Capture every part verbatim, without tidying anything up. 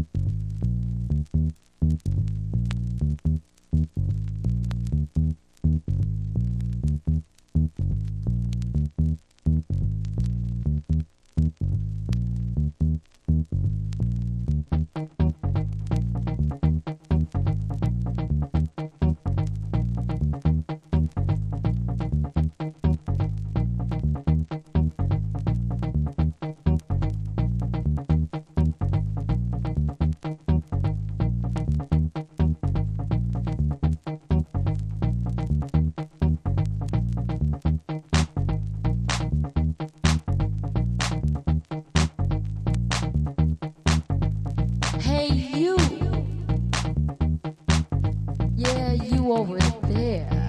Hey, you. Yeah, you over there.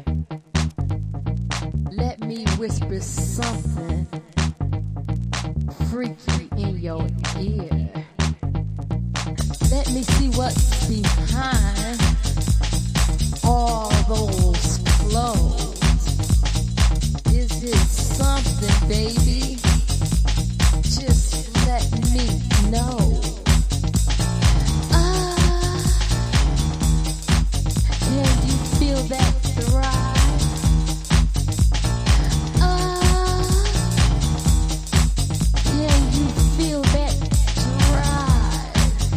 Let me whisper something freaky in your ear. Let me see what's behind all those clothes. Is it something, baby? Just let me know. That thrive. Ah, can you feel that drive?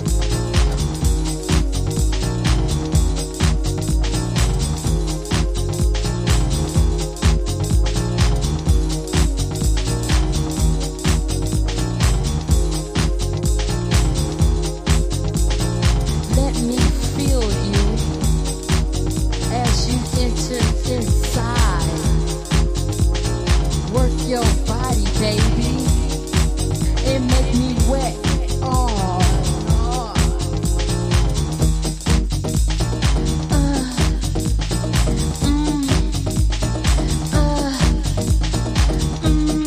Let me feel you as you enter inside. Work your body, baby, and make me wet. Oh, oh. Uh, mm, uh, mm,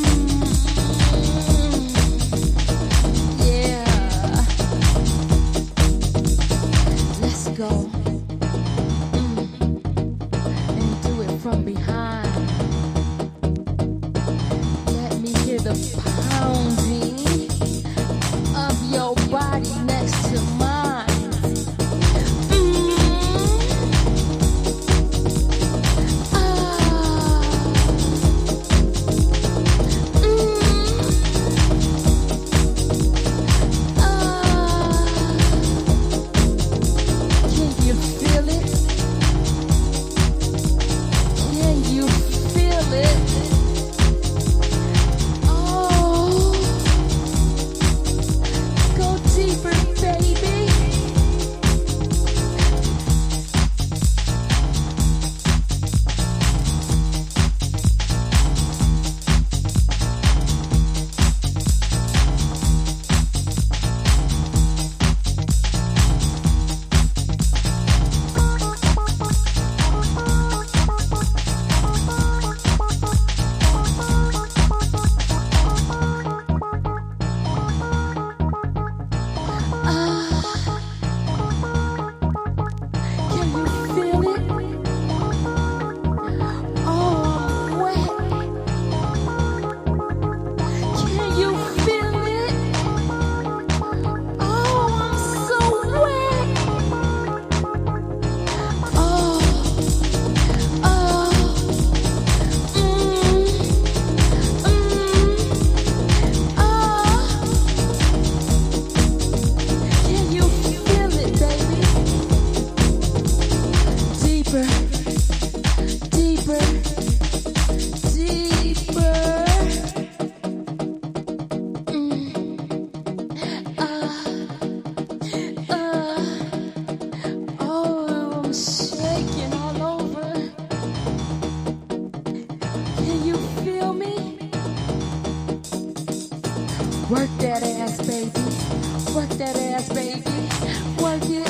yeah. Let's go. From behind, let me hear the pounding of your body next to mine. Mm. Ah. Mm. Ah. Can you feel it? Can you feel it? Oh, go deeper, baby. Work that ass, baby. Work that ass, baby. Work it.